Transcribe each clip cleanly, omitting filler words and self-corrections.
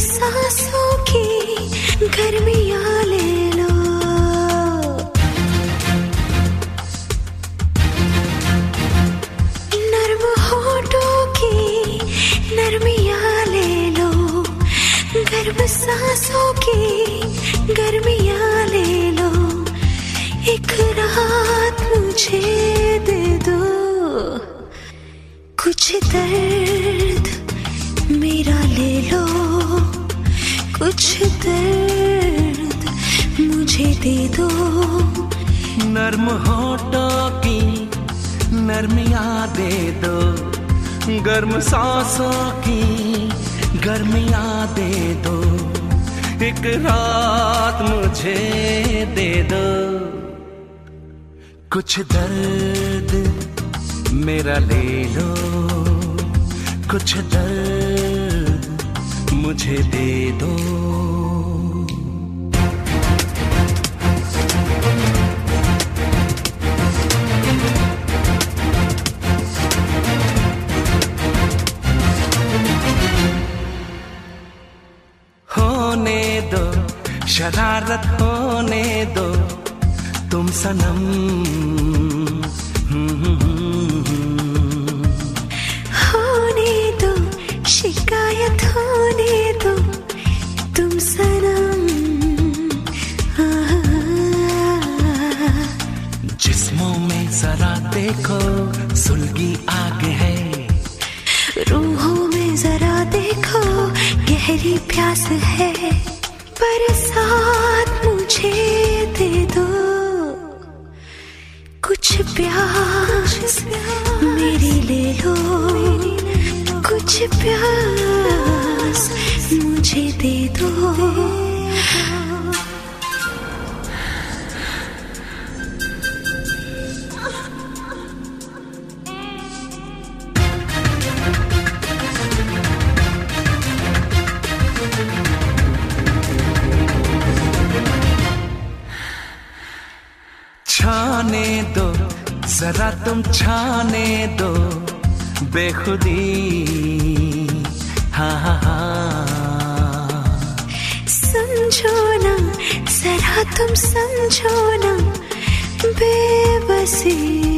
सांसों की गर्मियाँ ले लो, नर्म होठों की नरमियाँ ले लो, गर्म सांसों की गर्मियाँ ले लो, एक रात मुझे दे दो, कुछ दर्द मेरा ले लो, कुछ दर्द मुझे दे दो। नर्म होठों की नरमियाँ दे दो, गर्म सांसों की गर्मियाँ दे दो, एक रात मुझे दे दो, कुछ दर्द मेरा ले लो, कुछ दर्द मुझे दे दो। होने दो शरारत, होने दो तुम सनम, होने दो शिकायत, होने दो तुम सनम, जिस्मों में जरा देखो सुलगी आग है, रूहों में जरा देखो गहरी प्यास है, बरसात मुझे दे दो, कुछ प्यास मेरी ले लो, कुछ प्यास मुझे दे दो। छाने दो जरा तुम, छाने दो बेखुदी, हाँ हाँ हाँ। समझो ना जरा तुम, समझो ना बेबसी,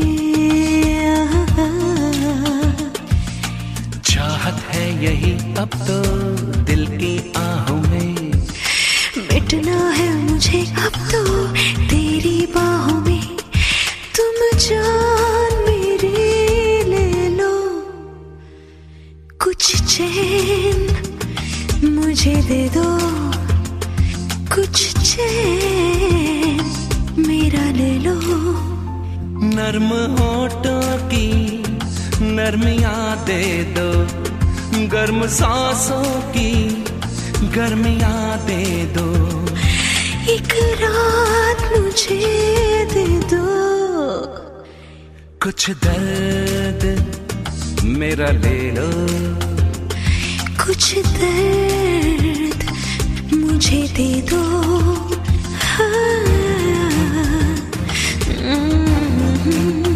चाहत है यही अब तो दिल की आहों में, मिटना है मुझे अब तो तेरी बाहों में, तुम जान मेरी ले लो, कुछ चैन मुझे दे दो, कुछ चैन मेरा ले लो। नर्म होठों की नरमियाँ दे दो, गर्म सांसों की गर्मियाँ दे दो, एक रात मुझे दे दो, कुछ दर्द मेरा ले लो, कुछ दर्द मुझे दे दो। हाँ,